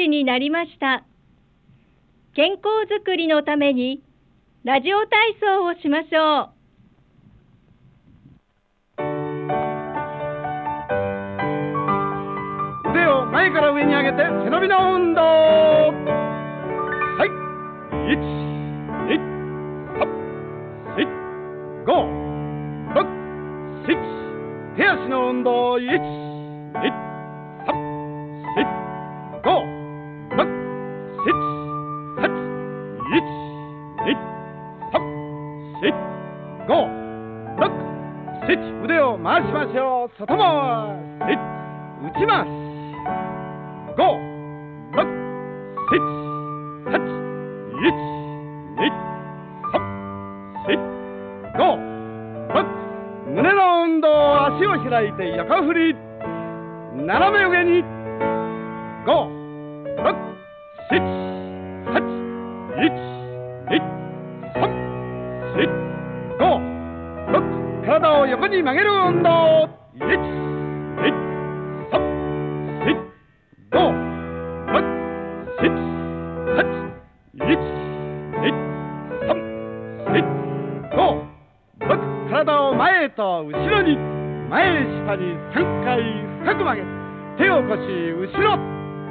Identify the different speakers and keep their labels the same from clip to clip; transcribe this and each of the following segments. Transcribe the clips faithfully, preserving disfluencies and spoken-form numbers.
Speaker 1: になりました。健康づくりのためにラジオ体操をしましょう。
Speaker 2: 腕を前から上に上げて背伸びの運動。はい、いち、に、さん、し、ご、ろく、しち。手足の運動。いち、に、さん、し、ご、ろく、しち、はち、いち、に、さん、し、ご、ろく、しち。腕を回しましょう。外回し、内回し。ご、ろく、しち、はち、いち、に、さん、し、ご、ろく。胸の運動。足を開いて横振り。斜め上に。ご、ろく、しち、はち、いち、に、さん、し、ご、ろく。体を横に曲げる運動。いち、に、さん、し、ご、ろく、しち、はち、いち、に、さん、し、ご、ろく。体を前へと後ろに。前下にさんかい深く曲げ、手を腰後ろ。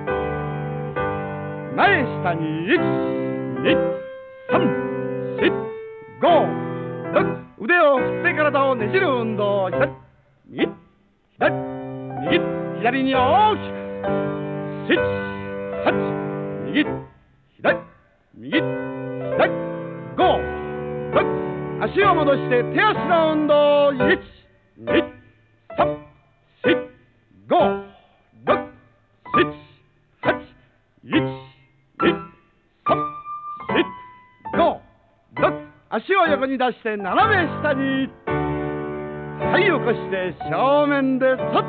Speaker 2: 前下にいち、に、さん、し、ご、ろく。腕を振って体をねじる運動。左、右、左、右、左に大きく。しち、はち、右、左、右、左、ご、ろく。足を戻して手足の運動。いち、に、さん、し、ご、ろく、しち、はち、いち、に、さん、し、ご、ろく。足を横に出して斜め下に。はい、起こして正面でそっ。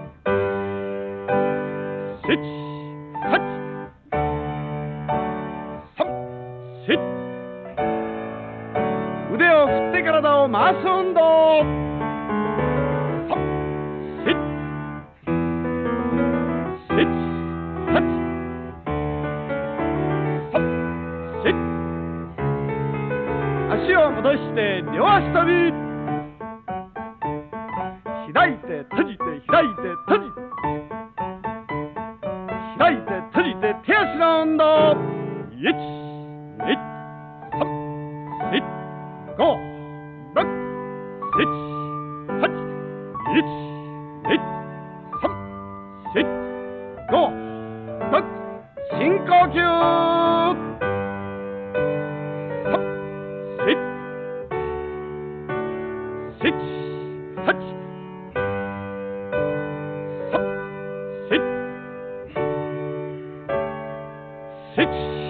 Speaker 2: しち、はち、さん、し。腕を振って体を回す運動。さん、し、し、はち、さん、し。足を戻して両足跳び。開いて閉じて開いて閉じて開いて閉じて手足の運動。いち、に、さん、し、ご、ろく、しち、はち、いち、に、さん、し、ご、ろく。深呼吸。さん、し、し、はち、さん、し、し。